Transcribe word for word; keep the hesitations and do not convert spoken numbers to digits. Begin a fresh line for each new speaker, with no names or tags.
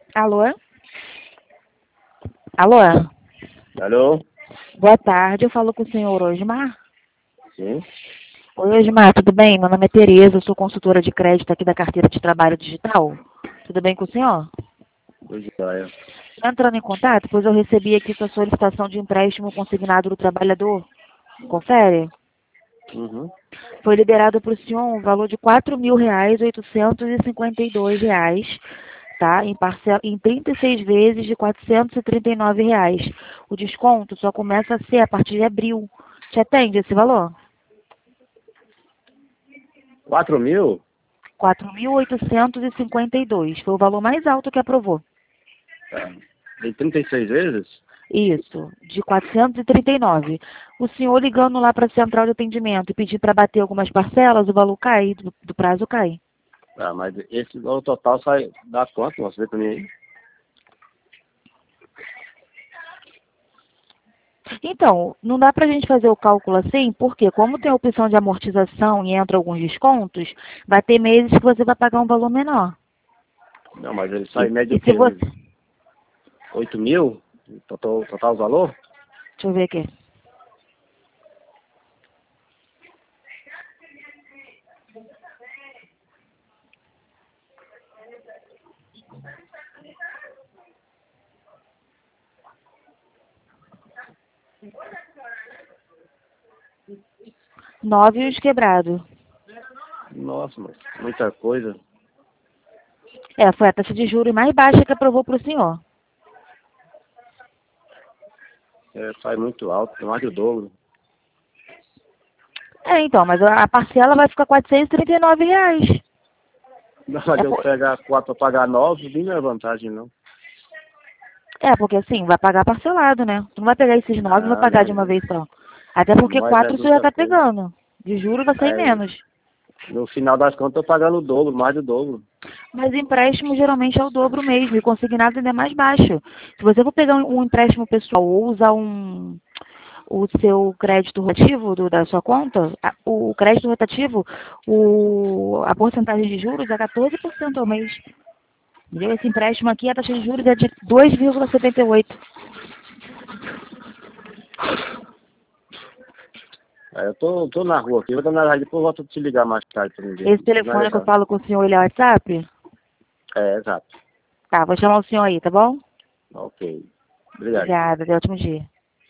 Alô? Alô?
Alô?
Boa tarde, eu falo com o senhor Osmar.
Sim?
Oi, Osmar, tudo bem? Meu nome é Tereza, eu sou consultora de crédito aqui da Carteira de Trabalho Digital. Tudo bem com o senhor?
Oi, joia.
Entrando em contato, pois eu recebi aqui sua solicitação de empréstimo consignado do trabalhador. Confere?
Uhum.
Foi liberado para o senhor um valor de quatro mil reais, oitocentos e cinquenta e dois reais, tá? Em, parcela, em trinta e seis vezes de quatrocentos e trinta e nove reais. O desconto só começa a ser a partir de abril. Te atende esse valor?
Quatro mil?
quatro mil oitocentos e cinquenta e dois. Foi o valor mais alto que aprovou.
Tá. Em trinta e seis vezes?
Isso, de quatrocentos e trinta e nove. O senhor ligando lá para a central de atendimento e pedir para bater algumas parcelas, o valor cai, do, do prazo cai.
Ah, mas esse valor total sai, dá quanto? Você vê pra mim aí?
Então, não dá para a gente fazer o cálculo assim, porque como tem a opção de amortização e entra alguns descontos, vai ter meses que você vai pagar um valor menor.
Não, mas ele
E,
sai em média
e
o
se
quê?
você...
Uns oito mil? Total, total o valor?
Deixa eu ver aqui. Nove e os quebrados.
Nossa, mas muita coisa.
É, foi a taxa de juros mais baixa que aprovou para o senhor.
É, sai muito alto, mais do dobro.
É, então, mas a a parcela vai ficar quatrocentos e trinta e nove reais.
Não, mas
É,
eu
por...
pegar quatro pra pagar nove, não é vantagem, não.
é, porque assim, vai pagar parcelado, né? Tu não vai pegar esses nove e vai
Não,
pagar
não,
de uma
não.
vez só. Até porque
Mas é
quatro você já
muita
tá
coisa.
pegando. De juros vai sair
Aí,
menos.
no final das contas, eu tô pagando o dobro, mais do dobro.
Mas empréstimo geralmente é o dobro mesmo, e consignado ainda é mais baixo. Se você for pegar um um empréstimo pessoal ou usar um, o seu crédito rotativo do- da sua conta, a- o crédito rotativo, o, a porcentagem de juros é quatorze por cento ao mês. Entendeu? Esse empréstimo aqui, a taxa de juros é de dois vírgula setenta e oito.
Aí eu tô, tô na rua aqui, vou dar na rádio, depois eu volto a te ligar mais tarde pra me ver.
Esse
Não é
telefone que eu
legal.
falo com o senhor, ele é WhatsApp?
É, exato.
Tá, vou chamar o senhor aí, tá bom?
Ok. Obrigado.
Obrigada, até ótimo dia.